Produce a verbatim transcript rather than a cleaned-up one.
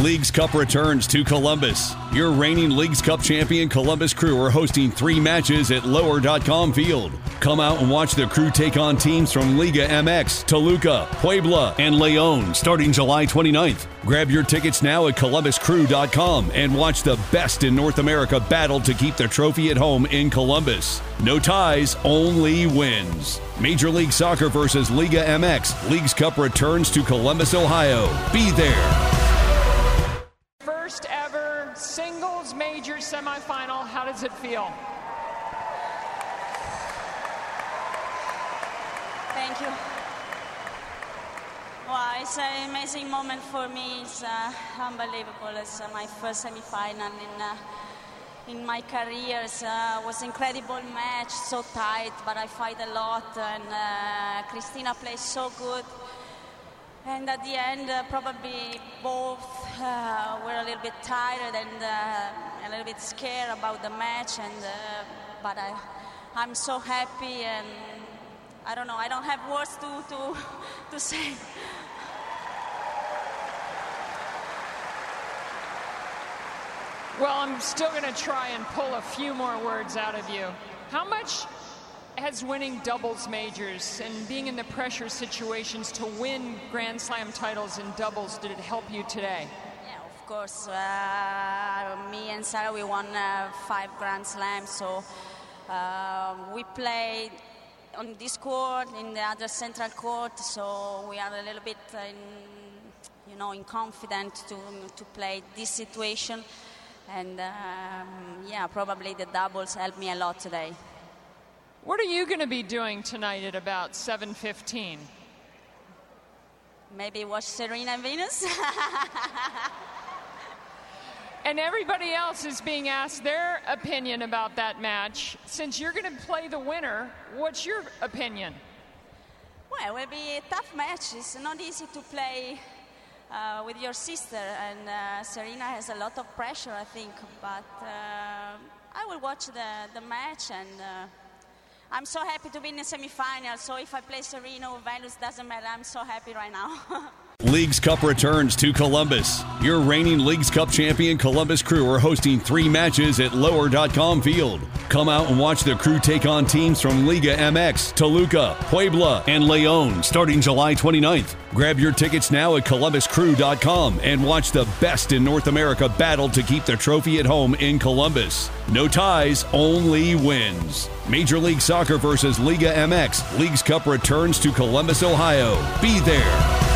Leagues Cup returns to Columbus. Your reigning Leagues Cup champion Columbus Crew are hosting three matches at lower dot com Field. Come out and watch the Crew take on teams from Liga M X, Toluca, Puebla, and León starting July twenty-ninth. Grab your tickets now at columbus crew dot com and watch the best in North America battle to keep the trophy at home in Columbus. No ties, only wins. Major League Soccer versus Liga M X. Leagues Cup returns to Columbus, Ohio. Be there. First ever singles major semifinal. How does it feel? Thank you. Wow, it's an amazing moment for me. It's uh, unbelievable. It's uh, my first semifinal in uh, in my career. It uh, was an incredible match, so tight, but I fight a lot, and uh, Cristina plays so good. And at the end, uh, probably both uh, were a little bit tired and uh, a little bit scared about the match. And uh, but I, I'm so happy, and I don't know. I don't have words to to to say. Well, I'm still going to try and pull a few more words out of you. How much has winning doubles majors and being in the pressure situations to win Grand Slam titles in doubles, did it help you today? Yeah, of course. Uh, me and Sarah, we won uh, five Grand Slams, so uh, we played on this court, in the other central court, so we are a little bit, uh, in, you know, in confident to to play this situation, and um, yeah, probably the doubles helped me a lot today. What are you going to be doing tonight at about seven fifteen? Maybe watch Serena and Venus. And everybody else is being asked their opinion about that match. Since you're going to play the winner, what's your opinion? Well, it will be a tough match. It's not easy to play uh, with your sister, and uh, Serena has a lot of pressure, I think. But uh, I will watch the, the match, and uh, I'm so happy to be in the semifinal. So if I play Serena or Venus, doesn't matter. I'm so happy right now. Leagues Cup returns to Columbus. Your reigning Leagues Cup champion Columbus Crew are hosting three matches at lower dot com Field. Come out and watch the Crew take on teams from Liga M X, Toluca, Puebla, and León starting July twenty-ninth. Grab your tickets now at columbus crew dot com and watch the best in North America battle to keep the trophy at home in Columbus. No ties, only wins. Major League Soccer versus Liga M X. Leagues Cup returns to Columbus, Ohio. Be there.